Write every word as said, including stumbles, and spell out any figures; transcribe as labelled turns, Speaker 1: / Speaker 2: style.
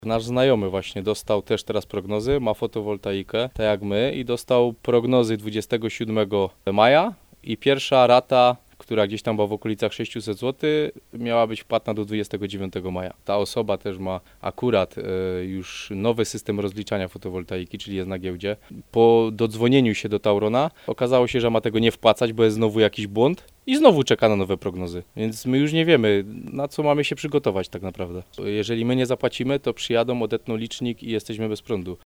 Speaker 1: Nasz znajomy właśnie dostał też teraz prognozy, ma fotowoltaikę, tak jak my, i dostał prognozy dwudziestego siódmego maja i pierwsza rata, która gdzieś tam była w okolicach sześćset złotych, miała być wpłatna do dwudziestego dziewiątego maja. Ta osoba też ma akurat e, już nowy system rozliczania fotowoltaiki, czyli jest na giełdzie. Po dodzwonieniu się do Taurona okazało się, że ma tego nie wpłacać, bo jest znowu jakiś błąd i znowu czeka na nowe prognozy. Więc my już nie wiemy, na co mamy się przygotować tak naprawdę. Jeżeli my nie zapłacimy, to przyjadą, odetną licznik i jesteśmy bez prądu.